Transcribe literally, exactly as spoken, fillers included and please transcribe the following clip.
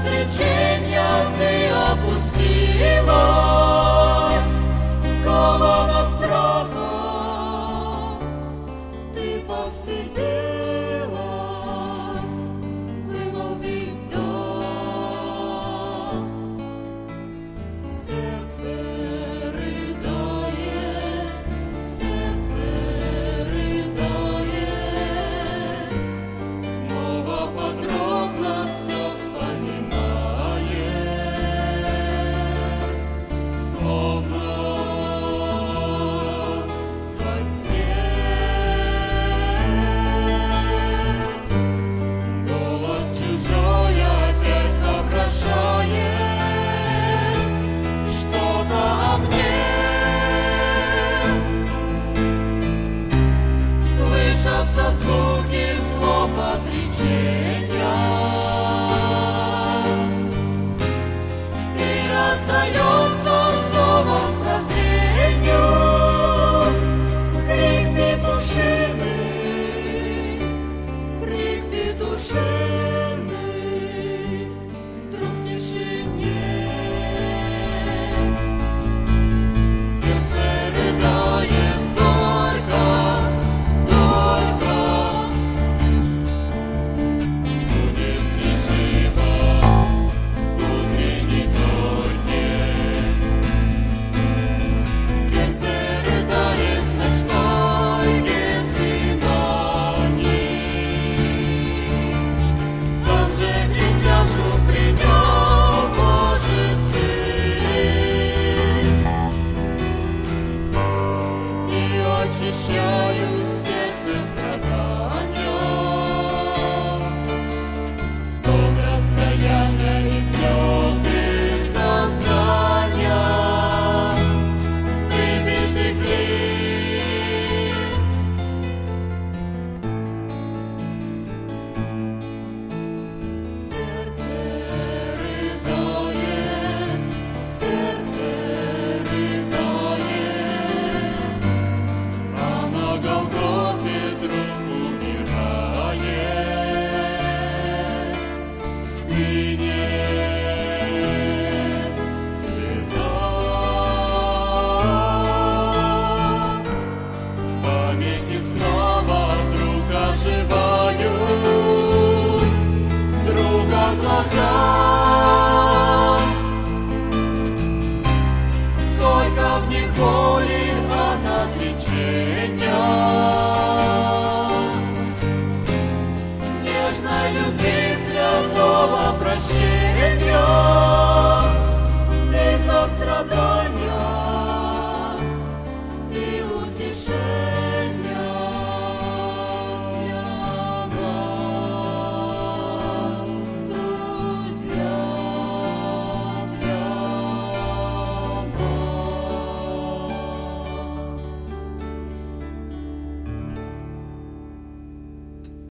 отречения ты опустилась, скована страхом, ты постыдилась вымолвить «да». Сердце рыдает, сердце рыдает, снова подробно все вспоминает, словно во сне. Голос чужой опять вопрошает что-то о мне. Слышатся звуки слов отречения, и раздается зовом к прозрению крик петушиный, крик петушиный вдруг в тишине. Сердце рыдает горько, горько, будет ли живо в утренней зорьке. Сердце рыдает в ночной Гефсимании. Там же где чашу принял Божий Сын, и очищают сердце страдания. Стон раскаяния излет из сознания, выбитый клин. Сердце рыдает, сердце рыдает, а на Голгофе друг умирает. Стынет слеза, в памяти снова вдруг оживают друга глаза. Сколько в них боли от отречения, нежной любви святого прощения.